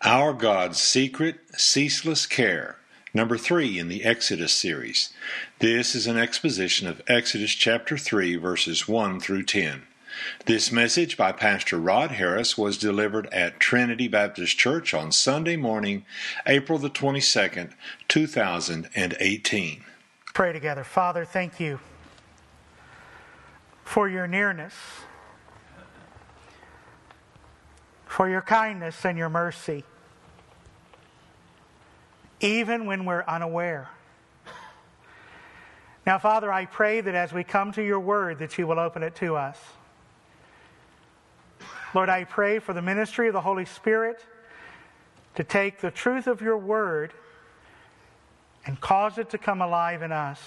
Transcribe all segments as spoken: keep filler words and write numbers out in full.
Our God's Secret, Ceaseless Care, number three in the Exodus series. This is an exposition of Exodus chapter three, verses one through ten. This message by Pastor Rod Harris was delivered at Trinity Baptist Church on Sunday morning, April the twenty-second, two thousand eighteen. Pray together. Father, thank you for your nearness, for your kindness and your mercy, even when we're unaware. Now, Father, I pray that as we come to your word, that you will open it to us. Lord, I pray for the ministry of the Holy Spirit to take the truth of your word and cause it to come alive in us,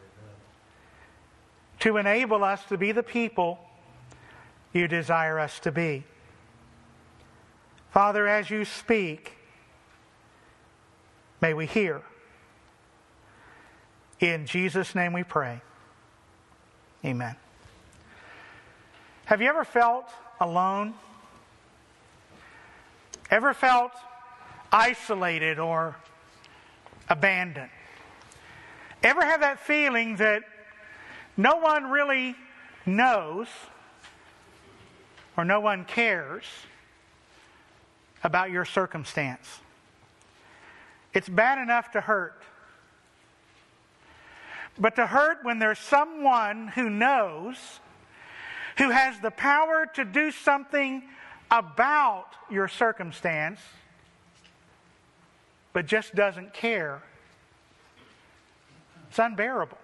to enable us to be the people you desire us to be. Father, as you speak, may we hear. In Jesus' name we pray. Amen. Have you ever felt alone? Ever felt isolated or abandoned? Ever have that feeling that no one really knows or no one cares about your circumstance? It's bad enough to hurt. But to hurt when there's someone who knows, who has the power to do something about your circumstance, but just doesn't care, it's unbearable.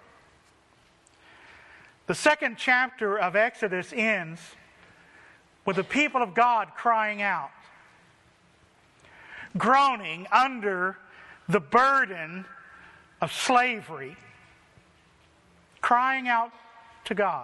The second chapter of Exodus ends with the people of God crying out, groaning under the burden of slavery, crying out to God.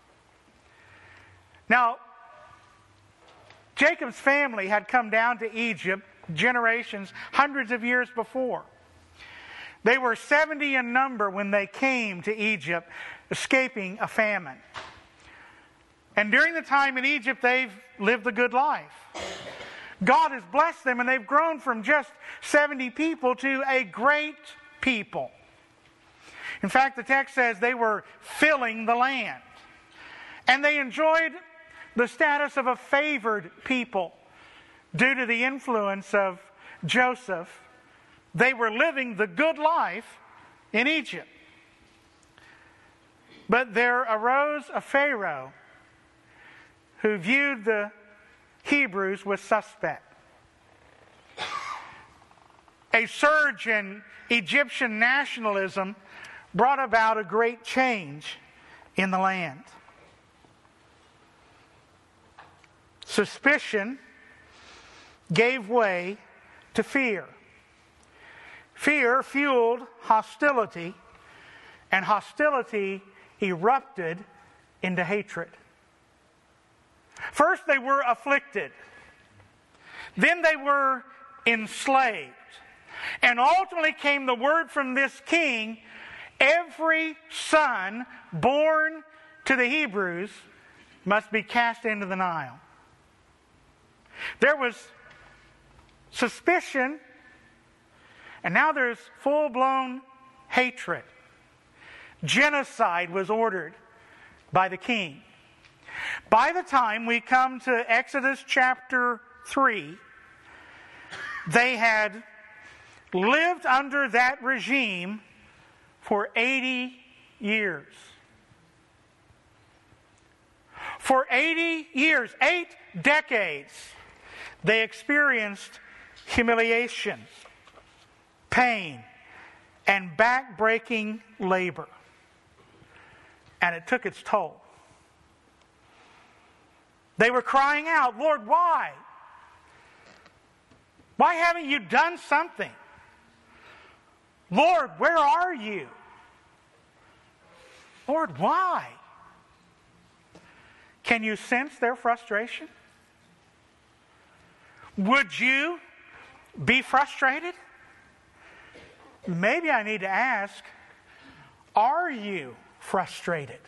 Now, Jacob's family had come down to Egypt generations, hundreds of years before. They were seventy in number when they came to Egypt, escaping a famine. And during the time in Egypt, they've lived a good life. God has blessed them, and they've grown from just seventy people to a great people. In fact, the text says they were filling the land. And they enjoyed the status of a favored people due to the influence of Joseph. They were living the good life in Egypt. But there arose a Pharaoh who viewed the Hebrews with suspect. A surge in Egyptian nationalism brought about a great change in the land. Suspicion gave way to fear. Fear fueled hostility, and hostility erupted into hatred. First they were afflicted. Then they were enslaved. And ultimately came the word from this king, every son born to the Hebrews must be cast into the Nile. There was suspicion, and now there's full-blown hatred. Genocide was ordered by the king. By the time we come to Exodus chapter three, they had lived under that regime for eighty years. For eighty years, eight decades, they experienced humiliation, pain, and back-breaking labor. And it took its toll. They were crying out, Lord, why? Why haven't you done something? Lord, where are you? Lord, why? Can you sense their frustration? Would you be frustrated? Maybe I need to ask, are you frustrated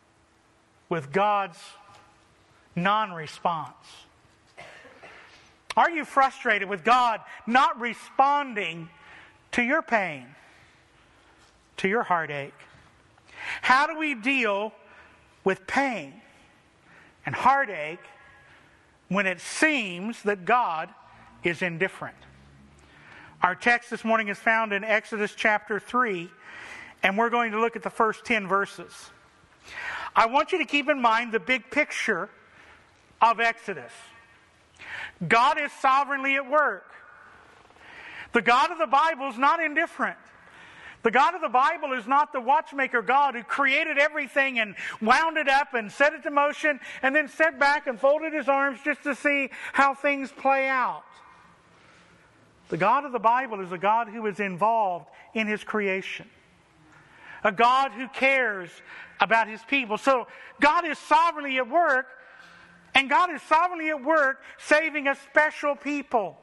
with God's non-response? Are you frustrated with God not responding to your pain, to your heartache? How do we deal with pain and heartache when it seems that God is indifferent? Our text this morning is found in Exodus chapter three, and we're going to look at the first ten verses. I want you to keep in mind the big picture of Exodus. God is sovereignly at work. The God of the Bible is not indifferent. The God of the Bible is not the watchmaker God who created everything and wound it up and set it to motion and then sat back and folded his arms just to see how things play out. The God of the Bible is a God who is involved in his creation. A God who cares about his people. So God is sovereignly at work, and God is sovereignly at work saving a special people.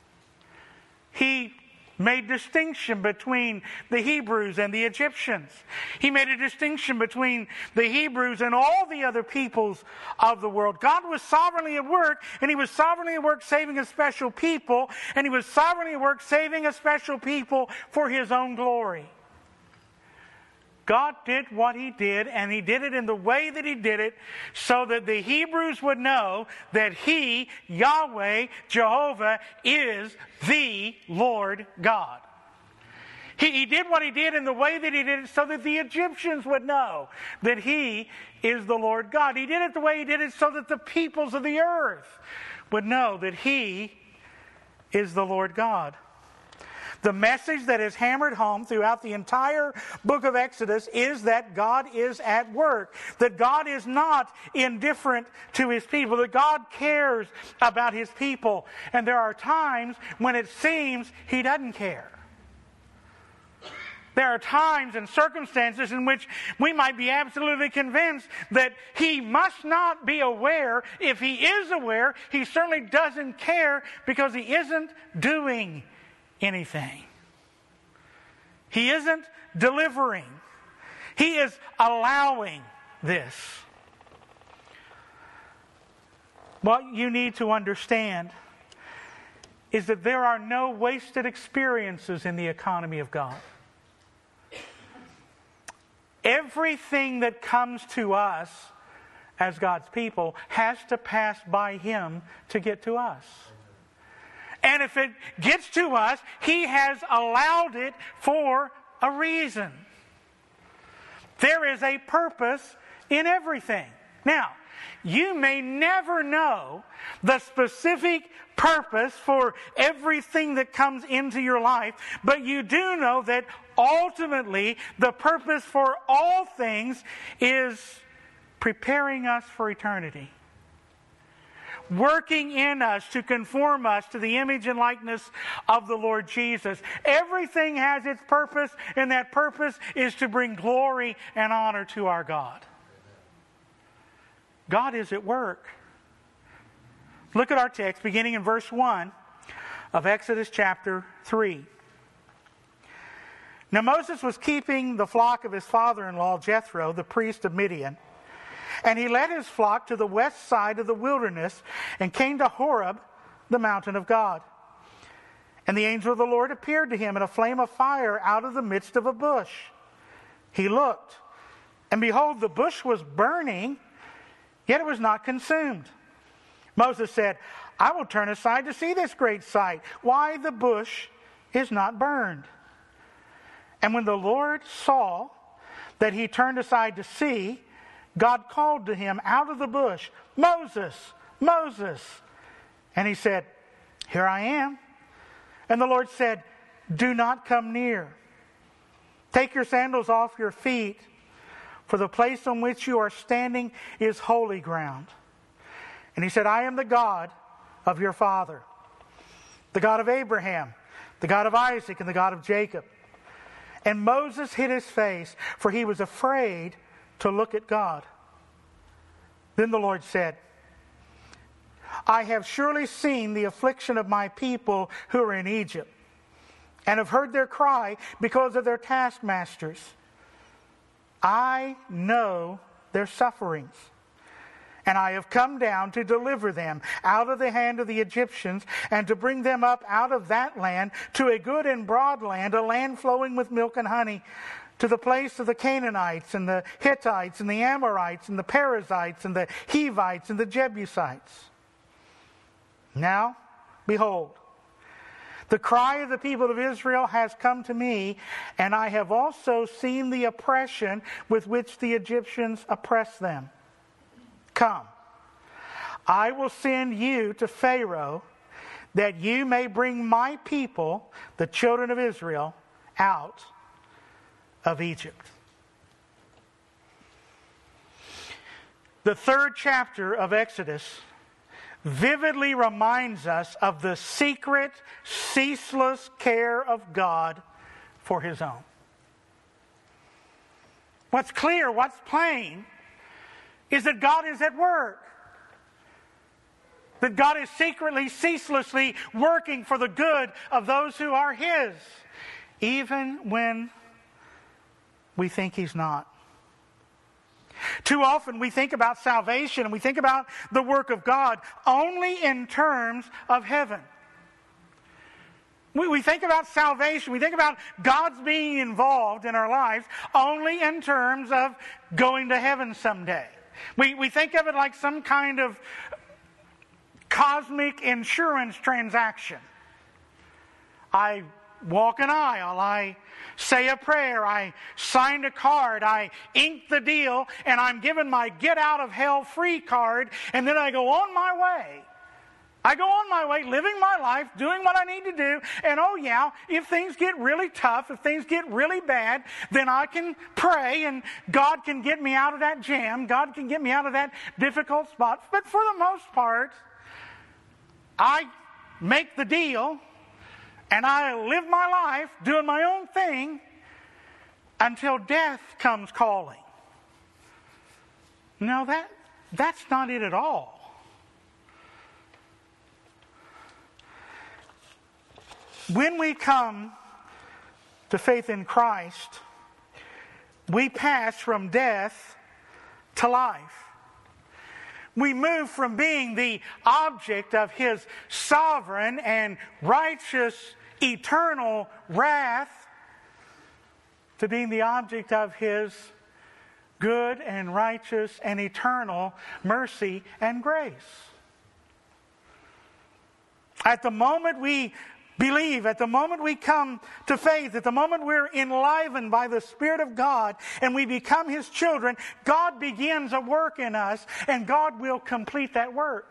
He made distinction between the Hebrews and the Egyptians. He made a distinction between the Hebrews and all the other peoples of the world. God was sovereignly at work, and he was sovereignly at work saving a special people, and he was sovereignly at work saving a special people for his own glory. God did what he did, and he did it in the way that he did it so that the Hebrews would know that he, Yahweh, Jehovah, is the Lord God. He, he did what he did in the way that he did it so that the Egyptians would know that he is the Lord God. He did it the way he did it so that the peoples of the earth would know that he is the Lord God. The message that is hammered home throughout the entire book of Exodus is that God is at work, that God is not indifferent to his people, that God cares about his people. And there are times when it seems he doesn't care. There are times and circumstances in which we might be absolutely convinced that he must not be aware. If he is aware, he certainly doesn't care because he isn't doing anything. He isn't delivering. He is allowing this. What you need to understand is that there are no wasted experiences in the economy of God. Everything that comes to us as God's people has to pass by him to get to us. And if it gets to us, he has allowed it for a reason. There is a purpose in everything. Now, you may never know the specific purpose for everything that comes into your life, but you do know that ultimately the purpose for all things is preparing us for eternity. Working in us to conform us to the image and likeness of the Lord Jesus. Everything has its purpose, and that purpose is to bring glory and honor to our God. God is at work. Look at our text beginning in verse one of Exodus chapter three. Now Moses was keeping the flock of his father-in-law Jethro, the priest of Midian. And he led his flock to the west side of the wilderness and came to Horeb, the mountain of God. And the angel of the Lord appeared to him in a flame of fire out of the midst of a bush. He looked, and behold, the bush was burning, yet it was not consumed. Moses said, I will turn aside to see this great sight, why the bush is not burned. And when the Lord saw that he turned aside to see, God called to him out of the bush, Moses, Moses. And he said, Here I am. And the Lord said, Do not come near. Take your sandals off your feet, for the place on which you are standing is holy ground. And he said, I am the God of your father, the God of Abraham, the God of Isaac, and the God of Jacob. And Moses hid his face, for he was afraid to look at God. Then the Lord said, I have surely seen the affliction of my people who are in Egypt, and have heard their cry because of their taskmasters. I know their sufferings, And I have come down to deliver them out of the hand of the Egyptians, and to bring them up out of that land to a good and broad land, a land flowing with milk and honey, to the place of the Canaanites and the Hittites and the Amorites and the Perizzites and the Hivites and the Jebusites. Now, behold, the cry of the people of Israel has come to me, and I have also seen the oppression with which the Egyptians oppress them. Come, I will send you to Pharaoh, that you may bring my people, the children of Israel, out of Egypt. The third chapter of Exodus vividly reminds us of the secret, ceaseless care of God for His own. What's clear, what's plain, is that God is at work. That God is secretly, ceaselessly working for the good of those who are His, even when we think He's not. Too often we think about salvation and we think about the work of God only in terms of heaven. We, we think about salvation, we think about God's being involved in our lives only in terms of going to heaven someday. We, we think of it like some kind of cosmic insurance transaction. I walk an aisle, I say a prayer, I signed a card, I inked the deal, and I'm given my get out of hell free card, and then I go on my way. I go on my way, living my life, doing what I need to do, and oh yeah, if things get really tough, if things get really bad, then I can pray, and God can get me out of that jam, God can get me out of that difficult spot. But for the most part, I make the deal, and I live my life doing my own thing until death comes calling. No, that that's not it at all. When we come to faith in Christ, we pass from death to life. We move from being the object of His sovereign and righteous eternal wrath to being the object of His good and righteous and eternal mercy and grace. At the moment we believe, at the moment we come to faith, at the moment we're enlivened by the Spirit of God and we become His children, God begins a work in us, and God will complete that work.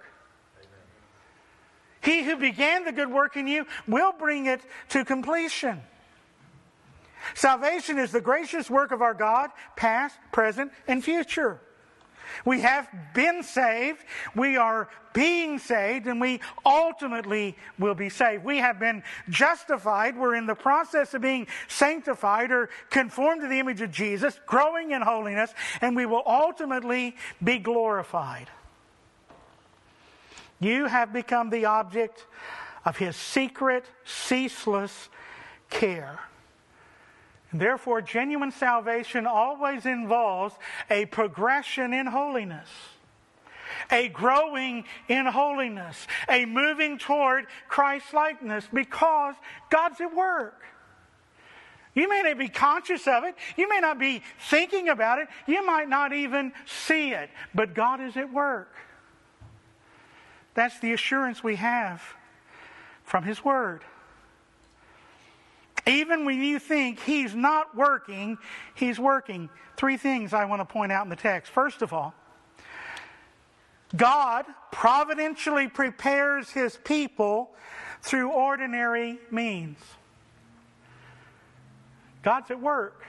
Amen. He who began the good work in you will bring it to completion. Salvation is the gracious work of our God, past, present, and future. We have been saved, we are being saved, and we ultimately will be saved. We have been justified, we're in the process of being sanctified or conformed to the image of Jesus, growing in holiness, and we will ultimately be glorified. You have become the object of His secret, ceaseless care. And therefore, genuine salvation always involves a progression in holiness, a growing in holiness, a moving toward Christ-likeness, because God's at work. You may not be conscious of it. You may not be thinking about it. You might not even see it. But God is at work. That's the assurance we have from His Word. Even when you think He's not working, He's working. Three things I want to point out in the text. First of all, God providentially prepares His people through ordinary means. God's at work.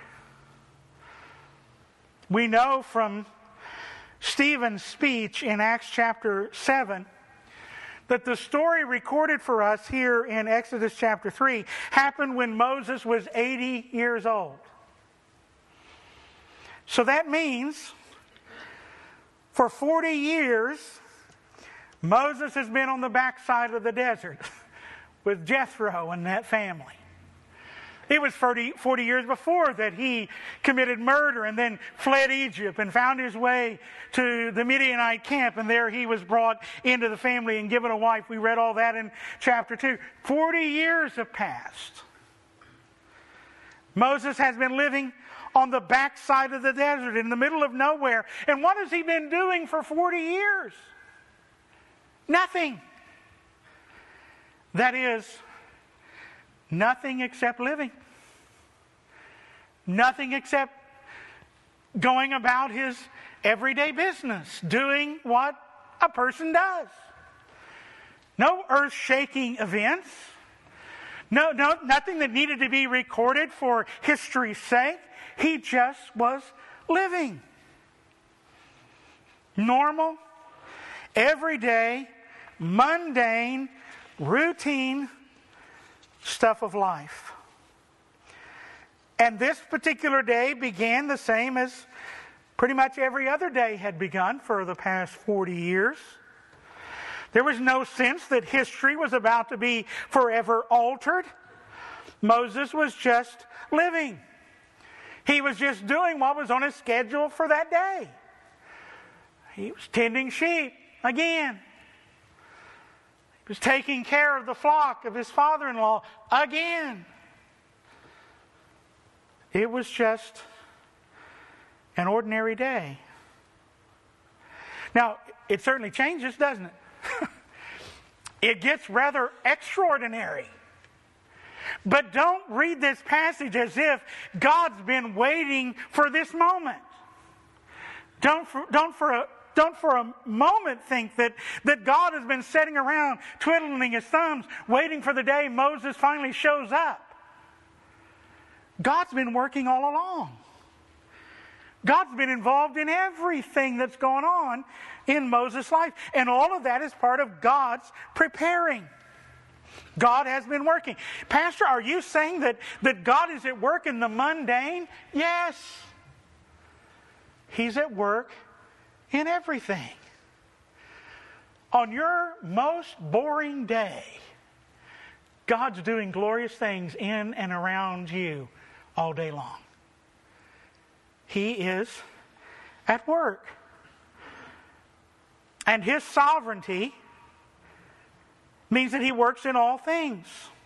We know from Stephen's speech in Acts chapter seven that the story recorded for us here in Exodus chapter three happened when Moses was eighty years old. So that means for forty years, Moses has been on the backside of the desert with Jethro and that family. It was forty, forty years before that he committed murder and then fled Egypt and found his way to the Midianite camp, and there he was brought into the family and given a wife. We read all that in chapter two. forty years have passed. Moses has been living on the backside of the desert, in the middle of nowhere. And what has he been doing for forty years? Nothing. That is, nothing except living. Nothing except going about his everyday business, doing what a person does. No earth-shaking events. No, no, nothing that needed to be recorded for history's sake. He just was living. Normal, everyday, mundane, routine stuff of life. And this particular day began the same as pretty much every other day had begun for the past forty years. There was no sense that history was about to be forever altered. Moses was just living. He was just doing what was on his schedule for that day. He was tending sheep again. He was taking care of the flock of his father-in-law again. It was just an ordinary day. Now, it certainly changes, doesn't it? It gets rather extraordinary. But don't read this passage as if God's been waiting for this moment. Don't for, don't for a Don't for a moment think that, that God has been sitting around twiddling his thumbs, waiting for the day Moses finally shows up. God's been working all along. God's been involved in everything that's going on in Moses' life. And all of that is part of God's preparing. God has been working. Pastor, are you saying that, that God is at work in the mundane? Yes. He's at work in everything. On your most boring day, God's doing glorious things in and around you all day long. He is at work. And his sovereignty means that he works in all things.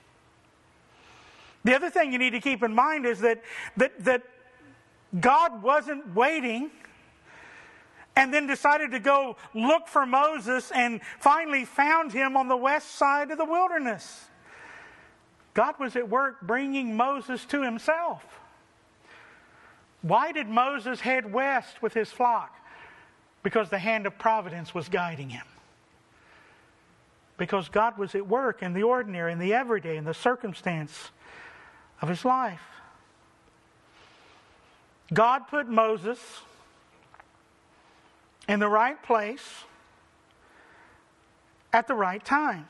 The other thing you need to keep in mind is that, that, that God wasn't waiting and then decided to go look for Moses and finally found him on the west side of the wilderness. God was at work bringing Moses to himself. Why did Moses head west with his flock? Because the hand of providence was guiding him. Because God was at work in the ordinary, in the everyday, in the circumstance of his life. God put Moses in the right place at the right time.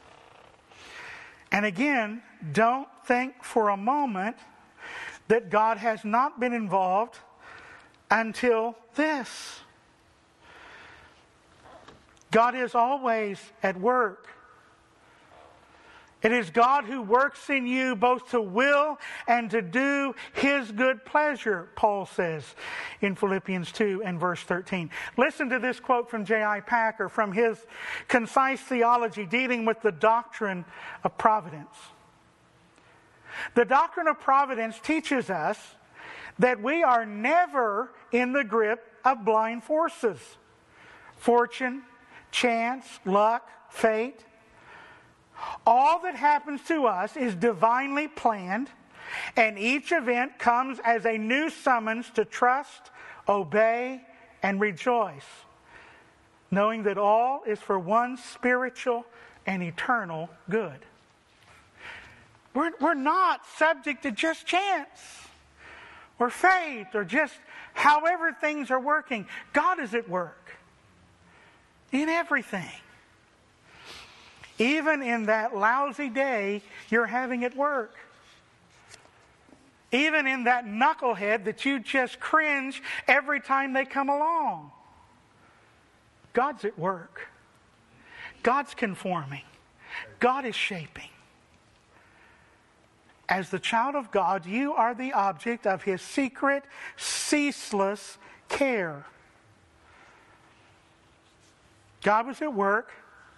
And again, don't think for a moment that God has not been involved until this. God is always at work. It is God who works in you both to will and to do his good pleasure, Paul says in Philippians two and verse thirteen. Listen to this quote from J I Packer from his concise theology dealing with the doctrine of providence. The doctrine of providence teaches us that we are never in the grip of blind forces. Fortune, chance, luck, fate. All that happens to us is divinely planned, and each event comes as a new summons to trust, obey, and rejoice, knowing that all is for one spiritual and eternal good. We're, we're not subject to just chance or fate or just however things are working. God is at work in everything. Even in that lousy day you're having at work. Even in that knucklehead that you just cringe every time they come along. God's at work. God's conforming. God is shaping. as the child of God, you are the object of His secret, ceaseless care. God was at work,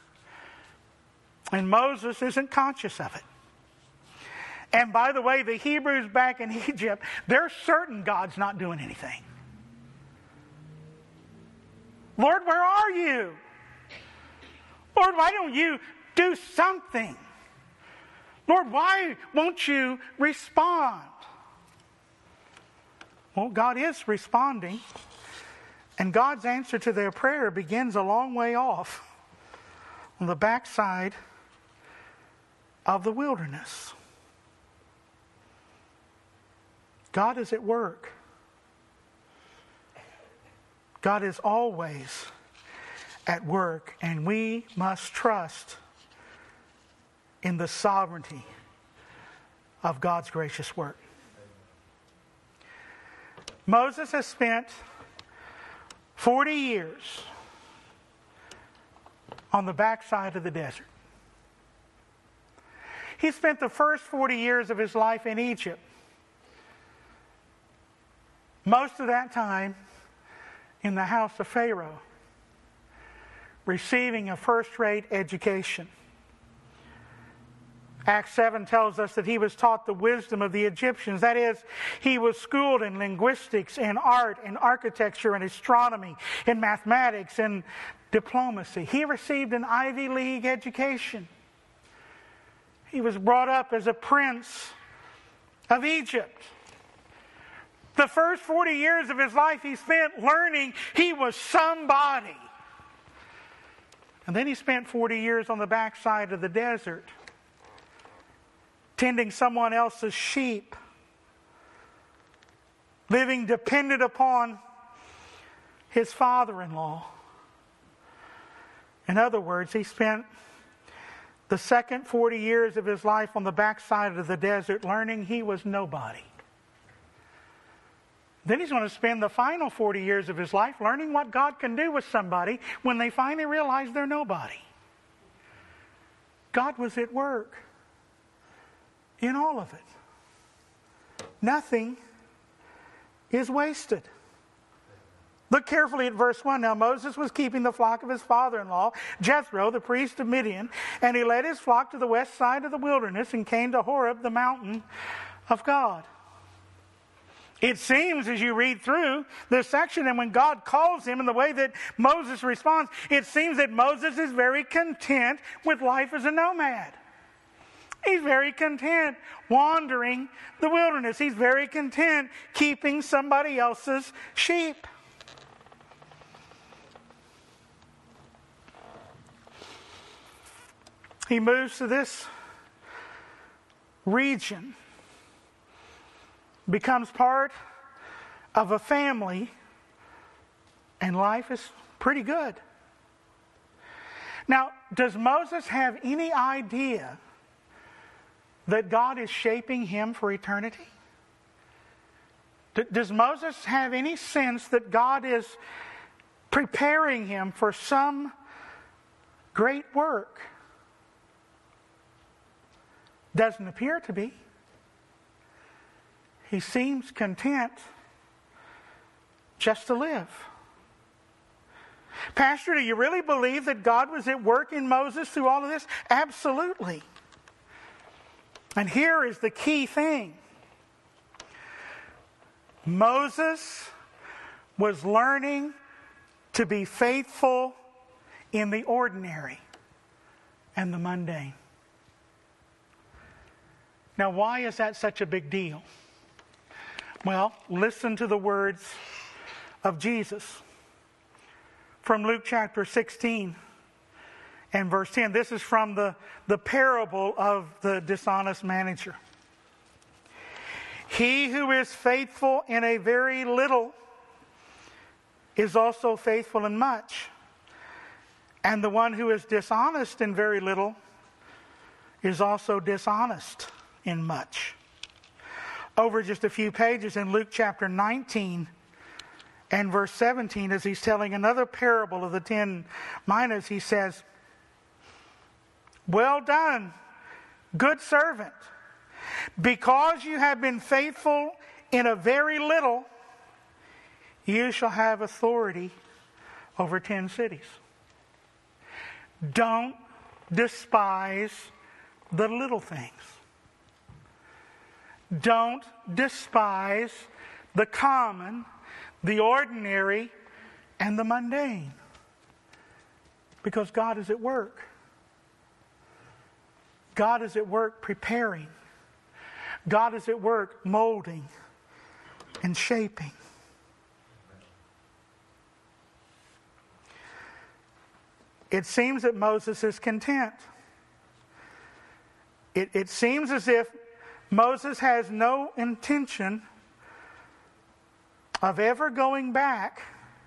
and Moses isn't conscious of it. And by the way, the Hebrews back in Egypt, they're certain God's not doing anything. Lord, where are you? Lord, why don't you do something? Lord, why won't you respond? Well, God is responding. And God's answer to their prayer begins a long way off, on the backside of the wilderness. God is at work. God is always at work, and we must trust in the sovereignty of God's gracious work. Moses has spent forty years on the backside of the desert. He spent the first forty years of his life in Egypt. Most of that time in the house of Pharaoh, receiving a first-rate education. Acts seven tells us that he was taught the wisdom of the Egyptians. That is, he was schooled in linguistics, in art, in architecture, in astronomy, in mathematics, in diplomacy. He received an Ivy League education. He was brought up as a prince of Egypt. The first forty years of his life he spent learning he was somebody. And then he spent forty years on the backside of the desert, tending someone else's sheep, living dependent upon his father-in-law. In other words, he spent the second forty years of his life on the backside of the desert learning he was nobody. Then he's going to spend the final forty years of his life learning what God can do with somebody when they finally realize they're nobody. God was at work in all of it. Nothing is wasted. Look carefully at verse one. Now Moses was keeping the flock of his father-in-law, Jethro, the priest of Midian, and he led his flock to the west side of the wilderness and came to Horeb, the mountain of God. It seems as you read through this section, and when God calls him and the way that Moses responds, it seems that Moses is very content with life as a nomad. He's very content wandering the wilderness. He's very content keeping somebody else's sheep. He moves to this region, becomes part of a family, and life is pretty good. Now, does Moses have any idea that God is shaping him for eternity? D- does Moses have any sense that God is preparing him for some great work? Doesn't appear to be. He seems content just to live. Pastor, do you really believe that God was at work in Moses through all of this? Absolutely. And here is the key thing. Moses was learning to be faithful in the ordinary and the mundane. Now, why is that such a big deal? Well, listen to the words of Jesus from Luke chapter sixteen and verse ten. This is from the, the parable of the dishonest manager. He who is faithful in a very little is also faithful in much. And the one who is dishonest in very little is also dishonest in much. Over just a few pages in Luke chapter nineteen and verse seventeen, as he's telling another parable of the ten minas, he says, "Well done, good servant. Because you have been faithful in a very little, you shall have authority over ten cities. Don't despise the little things. Don't despise the common, the ordinary, and the mundane. Because God is at work. God is at work preparing. God is at work molding and shaping. It seems that Moses is content. It, it seems as if Moses has no intention of ever going back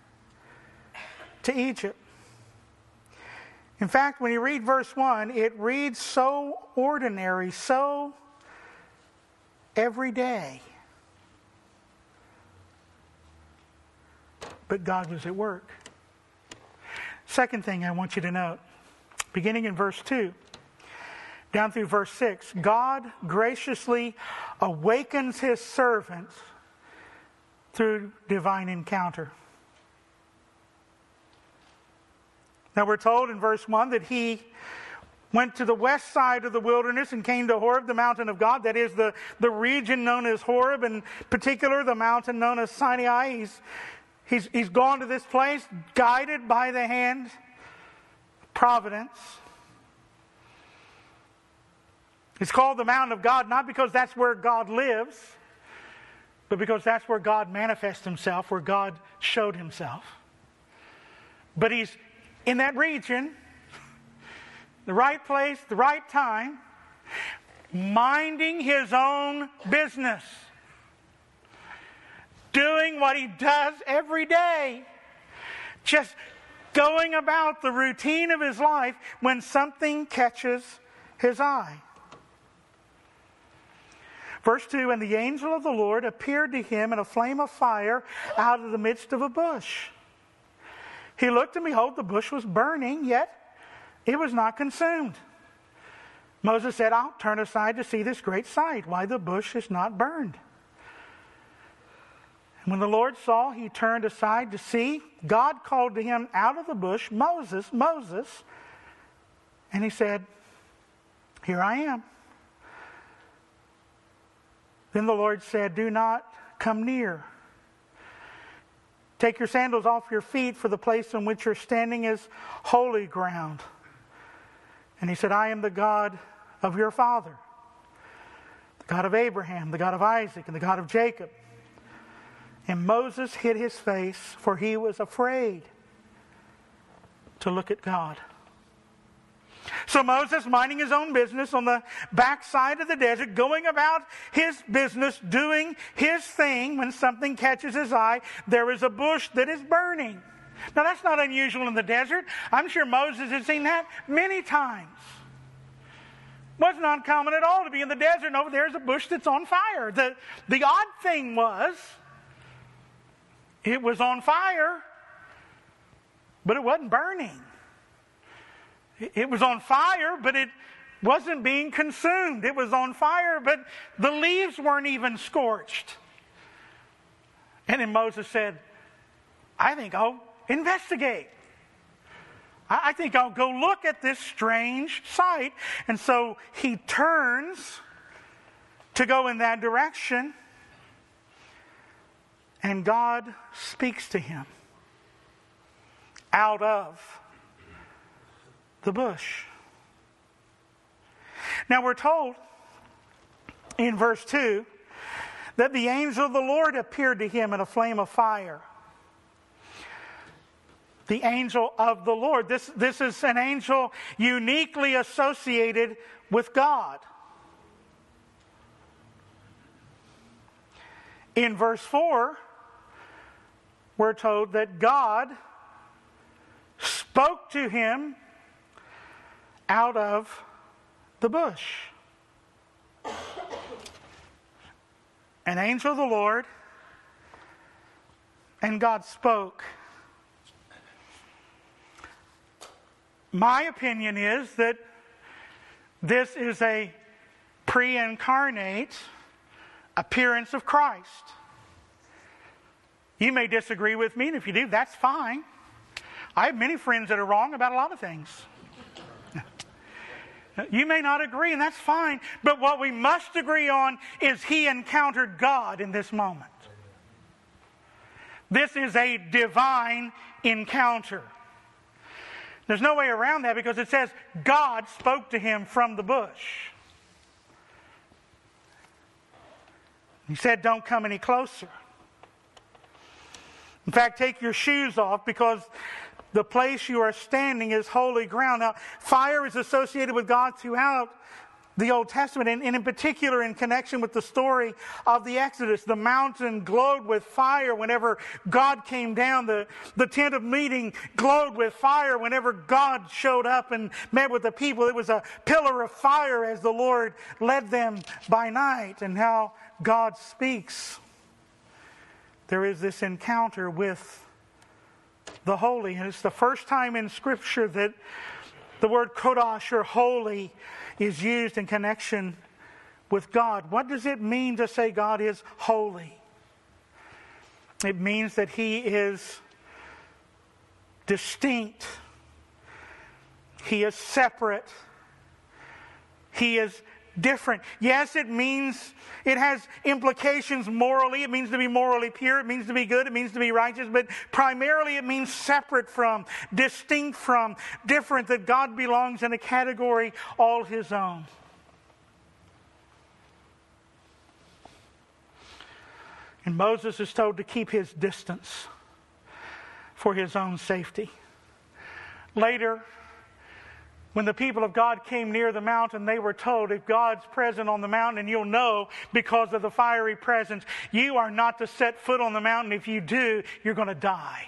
to Egypt. In fact, when you read verse one, it reads so ordinary, so everyday. But God was at work. Second thing I want you to note, beginning in verse two, down through verse six, God graciously awakens His servants through divine encounter. Now we're told in verse one that He went to the west side of the wilderness and came to Horeb, the mountain of God. That is the, the region known as Horeb, in particular the mountain known as Sinai. He's, he's, he's gone to this place guided by the hand of providence. It's called the mountain of God, not because that's where God lives, but because that's where God manifests Himself, where God showed Himself. But He's in that region, the right place, the right time, minding His own business, doing what He does every day, just going about the routine of His life when something catches His eye. Verse two, and the angel of the Lord appeared to him in a flame of fire out of the midst of a bush. He looked, and behold, the bush was burning, yet it was not consumed. Moses said, I'll turn aside to see this great sight, why the bush is not burned. And when the Lord saw, he turned aside to see. God called to him out of the bush, Moses, Moses. And he said, here I am. Then the Lord said, do not come near. Take your sandals off your feet, for the place on which you're standing is holy ground. And he said, I am the God of your father, the God of Abraham, the God of Isaac, and the God of Jacob. And Moses hid his face, for he was afraid to look at God. So Moses, minding his own business on the backside of the desert, going about his business, doing his thing, when something catches his eye, there is a bush that is burning. Now that's not unusual in the desert. I'm sure Moses had seen that many times. It wasn't uncommon at all to be in the desert and over there's a bush that's on fire. The, the odd thing was, it was on fire, but it wasn't burning. It was on fire, but it wasn't being consumed. It was on fire, but the leaves weren't even scorched. And then Moses said, I think I'll investigate. I think I'll go look at this strange sight. And so he turns to go in that direction, and God speaks to him out of the bush. Now we're told in verse two that the angel of the Lord appeared to him in a flame of fire. The angel of the Lord. This, this is an angel uniquely associated with God. In verse four, we're told that God spoke to him out of the bush. An angel of the Lord, and God spoke. My opinion is that this is a pre-incarnate appearance of Christ. You may disagree with me, and if you do, that's fine. I have many friends that are wrong about a lot of things. You may not agree, and that's fine. But what we must agree on is he encountered God in this moment. This is a divine encounter. There's no way around that because it says God spoke to him from the bush. He said, don't come any closer. In fact, take your shoes off because the place you are standing is holy ground. Now, fire is associated with God throughout the Old Testament, and, and in particular in connection with the story of the Exodus. The mountain glowed with fire whenever God came down. The, the tent of meeting glowed with fire whenever God showed up and met with the people. It was a pillar of fire as the Lord led them by night. And how God speaks. There is this encounter with the holy. And it's the first time in Scripture that the word kodash, or holy, is used in connection with God. What does it mean to say God is holy? It means that he is distinct. He is separate. He is different. Yes, it means, it has implications morally. It means to be morally pure. It means to be good. It means to be righteous. But primarily it means separate from, distinct from, different, that God belongs in a category all his own. And Moses is told to keep his distance for his own safety. Later, when the people of God came near the mountain, they were told, if God's present on the mountain, and you'll know because of the fiery presence, you are not to set foot on the mountain. If you do, you're going to die.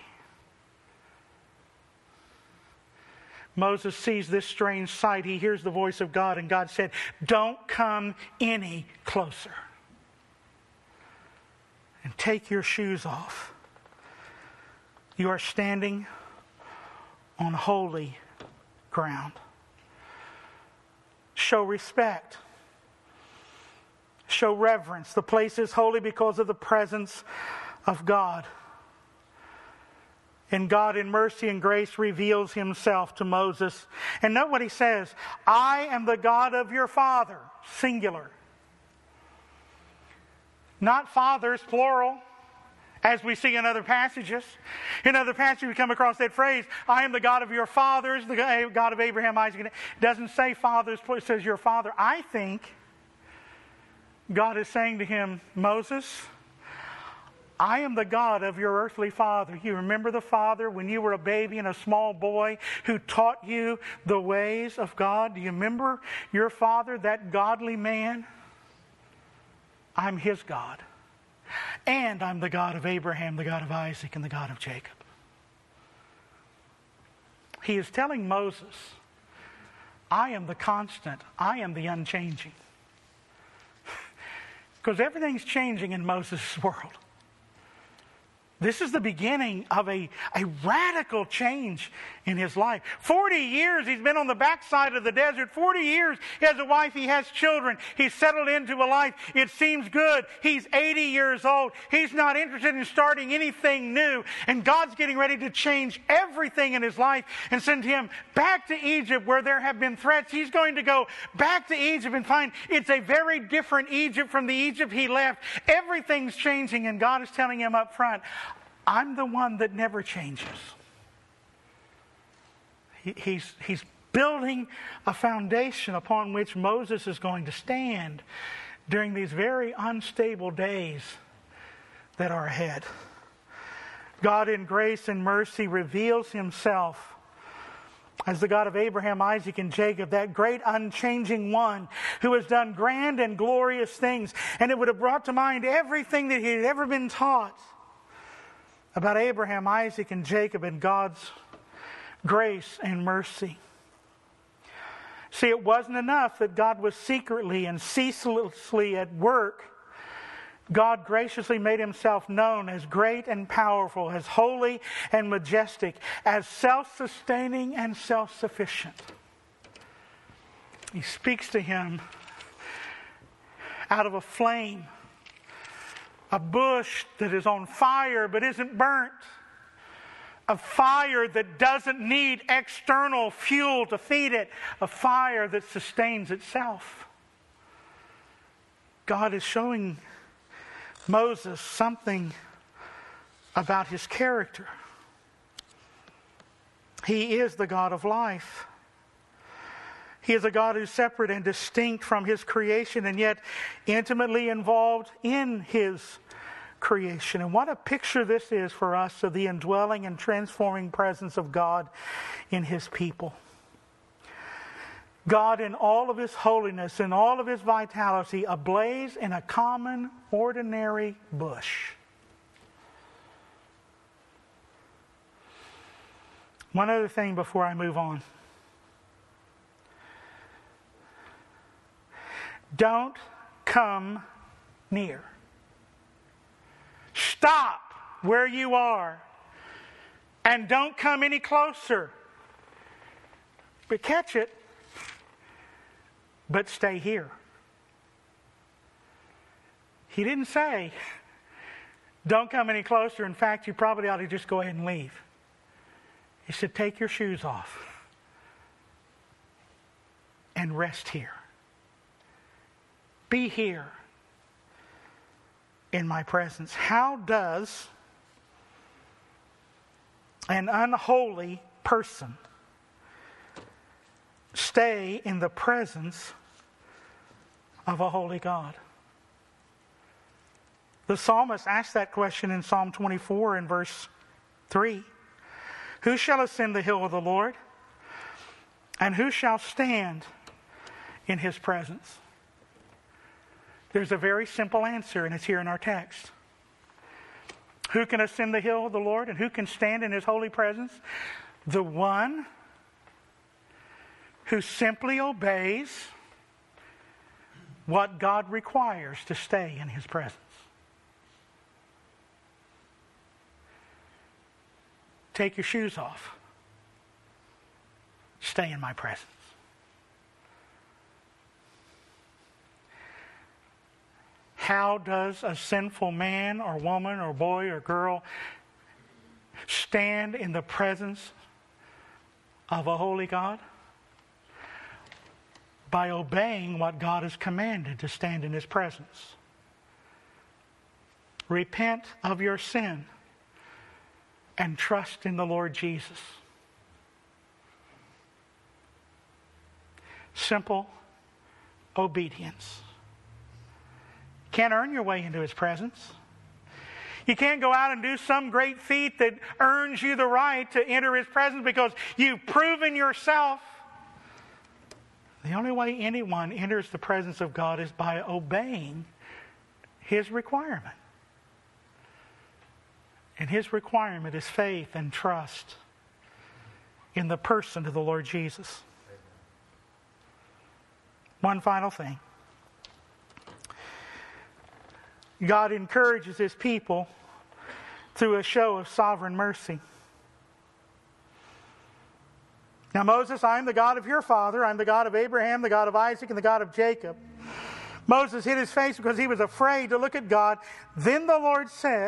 Moses sees this strange sight. He hears the voice of God, and God said, don't come any closer. And take your shoes off. You are standing on holy ground. Show respect. Show reverence. The place is holy because of the presence of God. And God in mercy and grace reveals himself to Moses. And note what he says. I am the God of your father. Singular. Not fathers, plural, as we see in other passages. In other passages we come across that phrase, I am the God of your fathers, the God of Abraham, Isaac. It doesn't say fathers, it says your father. I think God is saying to him, Moses, I am the God of your earthly father. You remember the father when you were a baby and a small boy who taught you the ways of God? Do you remember your father, that godly man? I'm his God. And I'm the God of Abraham, the God of Isaac, and the God of Jacob. He is telling Moses, I am the constant. I am the unchanging. Because everything's changing in Moses' world. This is the beginning of a, a radical change in his life. Forty years he's been on the backside of the desert. Forty years he has a wife, he has children. He's settled into a life. It seems good. He's eighty years old. He's not interested in starting anything new. And God's getting ready to change everything in his life and send him back to Egypt where there have been threats. He's going to go back to Egypt and find it's a very different Egypt from the Egypt he left. Everything's changing, and God is telling him up front, I'm the one that never changes. He, he's, he's building a foundation upon which Moses is going to stand during these very unstable days that are ahead. God in grace and mercy reveals himself as the God of Abraham, Isaac, and Jacob, that great unchanging one who has done grand and glorious things. And it would have brought to mind everything that he had ever been taught about Abraham, Isaac, and Jacob and God's grace and mercy. See, it wasn't enough that God was secretly and ceaselessly at work. God graciously made himself known as great and powerful, as holy and majestic, as self-sustaining and self-sufficient. He speaks to him out of a flame. A bush that is on fire but isn't burnt. A fire that doesn't need external fuel to feed it. A fire that sustains itself. God is showing Moses something about his character. He is the God of life. He is a God who's separate and distinct from his creation and yet intimately involved in his creation. And what a picture this is for us of the indwelling and transforming presence of God in his people. God in all of his holiness and all of his vitality ablaze in a common, ordinary bush. One other thing before I move on. Don't come near. Stop where you are and don't come any closer. But catch it, but stay here. He didn't say, don't come any closer. In fact, you probably ought to just go ahead and leave. He said, take your shoes off and rest here. Be here in my presence. How does an unholy person stay in the presence of a holy God? The psalmist asked that question in Psalm twenty-four in verse three. Who shall ascend the hill of the Lord? And who shall stand in his presence? There's a very simple answer, and it's here in our text. Who can ascend the hill of the Lord, and who can stand in his holy presence? The one who simply obeys what God requires to stay in his presence. Take your shoes off. Stay in my presence. How does a sinful man or woman or boy or girl stand in the presence of a holy God? By obeying what God has commanded to stand in his presence. Repent of your sin and trust in the Lord Jesus. Simple obedience. Can't earn your way into his presence. You can't go out and do some great feat that earns you the right to enter his presence because you've proven yourself. The only way anyone enters the presence of God is by obeying his requirement. And his requirement is faith and trust in the person of the Lord Jesus. One final thing. God encourages his people through a show of sovereign mercy. Now, Moses, I am the God of your father. I am the God of Abraham, the God of Isaac, and the God of Jacob. Moses hid his face because he was afraid to look at God. Then the Lord said,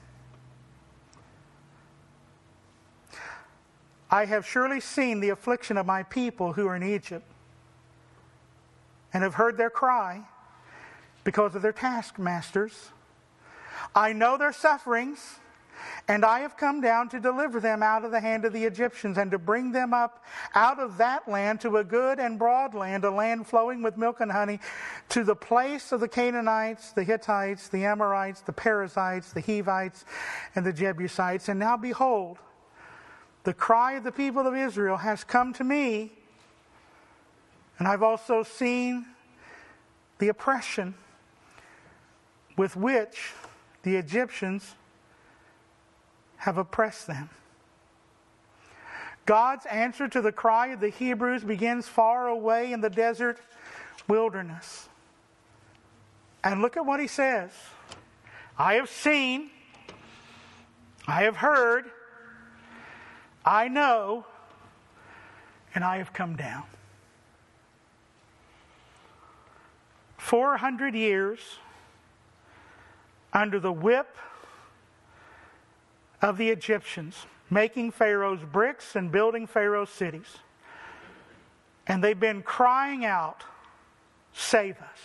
I have surely seen the affliction of my people who are in Egypt, and have heard their cry because of their taskmasters. I know their sufferings, and I have come down to deliver them out of the hand of the Egyptians, and to bring them up out of that land to a good and broad land, a land flowing with milk and honey, to the place of the Canaanites, the Hittites, the Amorites, the Perizzites, the Hivites, and the Jebusites. And now behold, the cry of the people of Israel has come to me, and I've also seen the oppression with which the Egyptians have oppressed them. God's answer to the cry of the Hebrews begins far away in the desert wilderness. And look at what he says. I have seen, I have heard, I know, and I have come down. four hundred years under the whip of the Egyptians, making Pharaoh's bricks and building Pharaoh's cities. And they've been crying out, "Save us."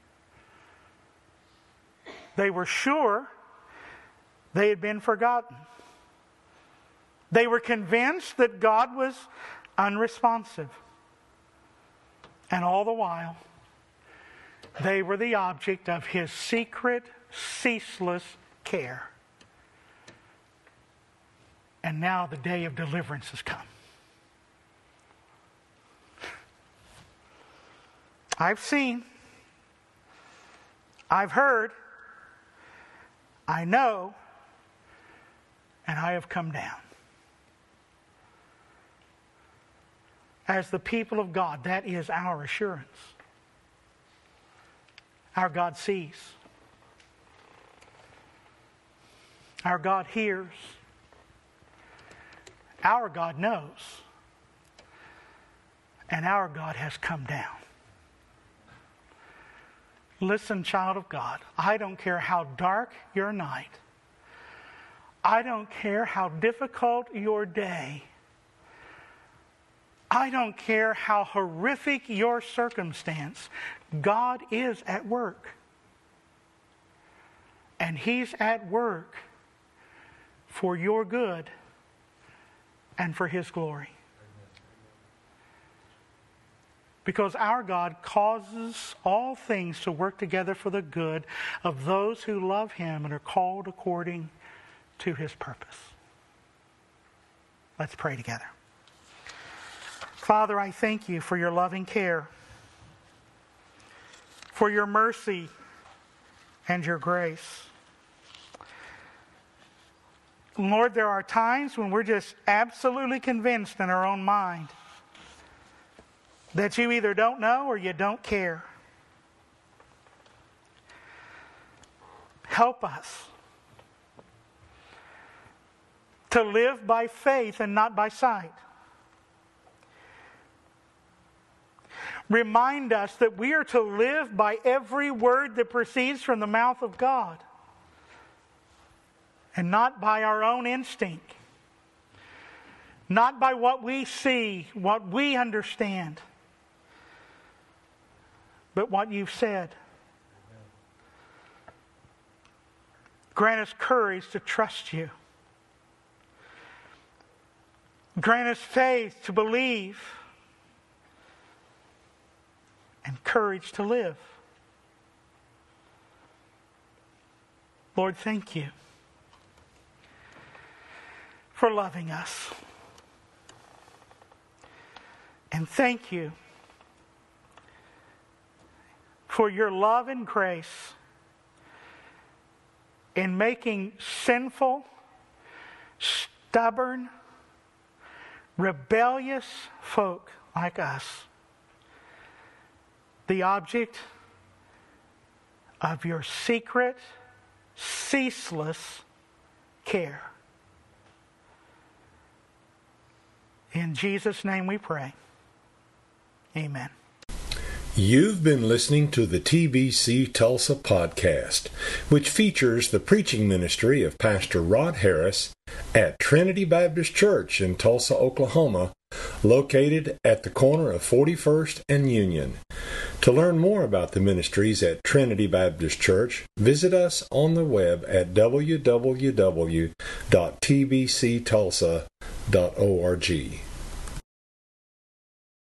They were sure they had been forgotten. They were convinced that God was unresponsive. And all the while, they were the object of His secret, ceaseless care. And now the day of deliverance has come. I've seen, I've heard, I know, and I have come down. As the people of God, that is our assurance. Our God sees. Our God hears. Our God knows. And our God has come down. Listen, child of God, I don't care how dark your night. I don't care how difficult your day. I don't care how horrific your circumstance. God is at work. And He's at work for your good and for His glory. Because our God causes all things to work together for the good of those who love Him and are called according to His purpose. Let's pray together. Father, I thank You for Your loving care, for Your mercy and Your grace. Lord, there are times when we're just absolutely convinced in our own mind that You either don't know or You don't care. Help us to live by faith and not by sight. Remind us that we are to live by every word that proceeds from the mouth of God and not by our own instinct, not by what we see, what we understand, but what You've said. Grant us courage to trust You. Grant us faith to believe and courage to live. Lord, thank You for loving us. And thank You for Your love and grace in making sinful, stubborn, rebellious folk like us the object of Your secret, ceaseless care. In Jesus' name we pray. Amen. You've been listening to the T B C Tulsa podcast, which features the preaching ministry of Pastor Rod Harris at Trinity Baptist Church in Tulsa, Oklahoma, located at the corner of forty-first and Union. To learn more about the ministries at Trinity Baptist Church, visit us on the web at w w w dot t b c tulsa dot org.